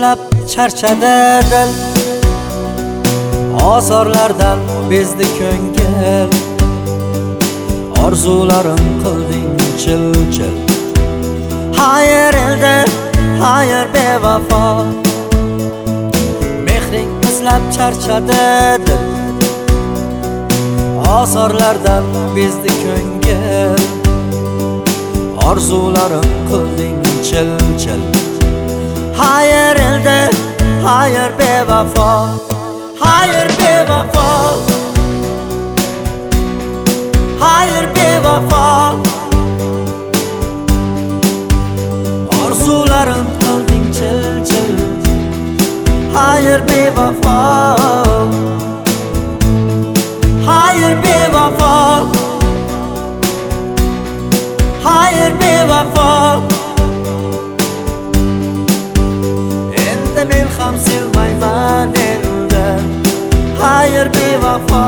izlab charchadi dil, ozorlardan bezdi ko'ngil. Orzularim qilding chil-chil. Hayır elde, hayır bevafo, mehring izlab charchadi dil, ozorlardan bezdi ko'ngil. Orzularim qilding chil-chil. Hayır elde, hayır bevafo, hayır bevafo, hayır bevafo. Orzularim qilding chil-chil. Hayır bevafo, hayır bevafo, hayır bevafo. Endi men ham sevmayman endi. Hayır bevafo.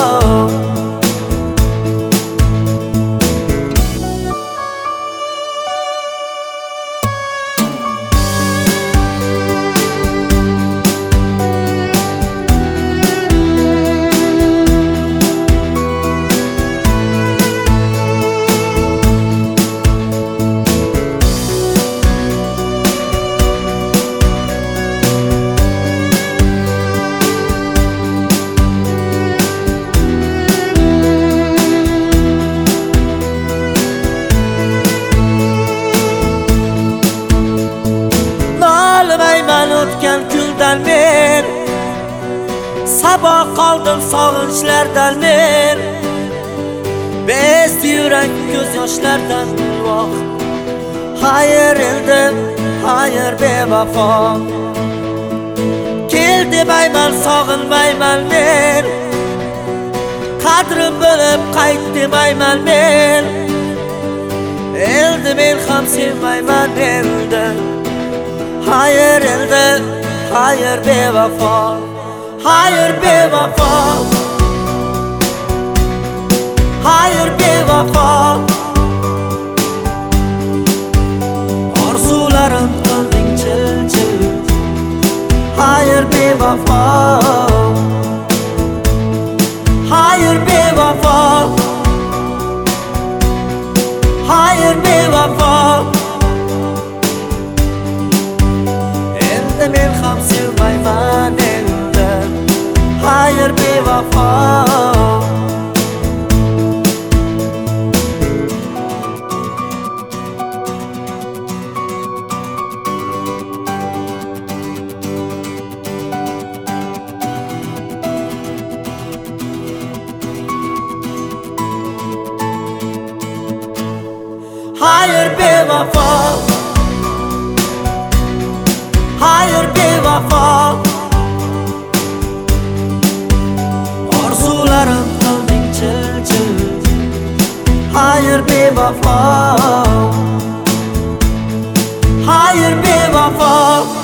O'tgan kundan men sabah qoldim sog'inchlardan men, bezdi yurak ko'z yoshlardan guvoh. Hayır endi, hayır bevafo, kel demayman sog'inmayman men, qadrim bilib qayt demayman men. Endi men ham sevmayman endi. Hayır elde, hayır bevafo, hayır bevafo, hayır bevafo. Orzularim qilding chil-chil. Hayır bevafo, hayır bevafo, hayır bevafo. Men ham sevmayman endi. Hayır bevafo. Hayır bevafo, hayır bevafo. Orzularim qilding chil-chil. Hayır bevafo, hayır bevafo.